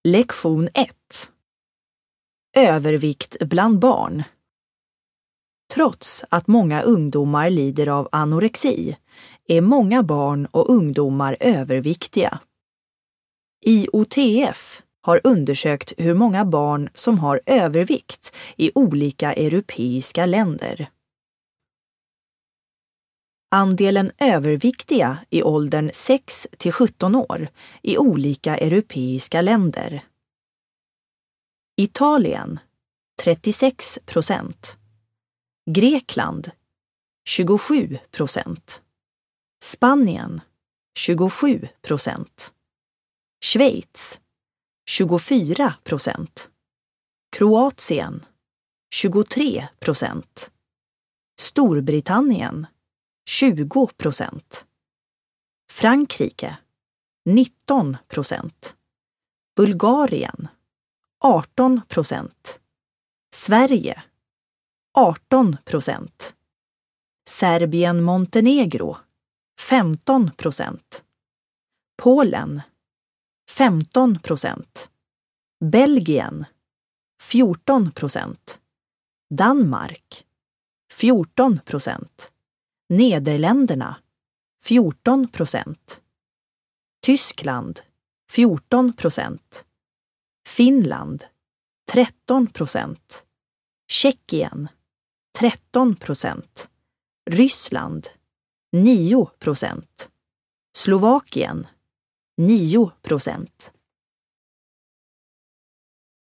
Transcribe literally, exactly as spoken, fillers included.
Lektion ett. Övervikt bland barn. Trots att många ungdomar lider av anorexi är många barn och ungdomar överviktiga. I O T F har undersökt hur många barn som har övervikt i olika europeiska länder. Andelen överviktiga i åldern sex till sjutton år i olika europeiska länder. Italien trettiosex procent. Grekland tjugosju procent. Spanien tjugosju procent. Schweiz tjugofyra procent. Kroatien tjugotre procent. Storbritannien tjugo procent. Frankrike nitton procent. Bulgarien arton procent. Sverige arton procent. Serbien-Montenegro femton procent. Polen femton procent. Belgien fjorton procent. Danmark fjorton procent. Nederländerna fjorton procent. Tyskland fjorton procent. Finland tretton procent. Tjeckien tretton procent. Ryssland nio procent. Slovakien nio procent.